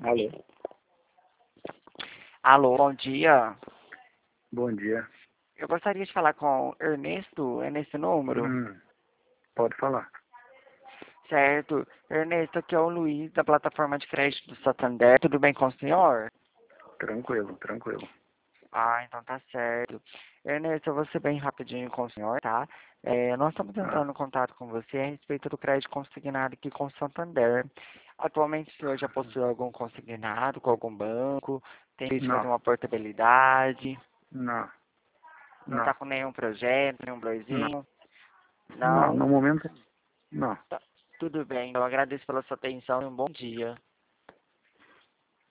Alô, Alô, bom dia. bom dia. Eu gostaria de falar com o Ernesto, é nesse número? Pode falar. Certo. Ernesto, aqui é o Luiz, da plataforma de crédito do Santander. Tudo bem com o senhor? Tranquilo, tranquilo. Ah, então tá certo. Ernesto, eu vou ser bem rapidinho com o senhor, tá? Nós estamos Ah, entrando em contato com você a respeito do crédito consignado aqui com o Santander. Atualmente, o senhor já possui algum consignado com algum banco? Tem visto fazer não, uma portabilidade? não, Não não, está com nenhum projeto, nenhum não, blorzinho? não, Não? no momento, não. Tá, tudo bem, eu agradeço pela sua atenção e um bom dia.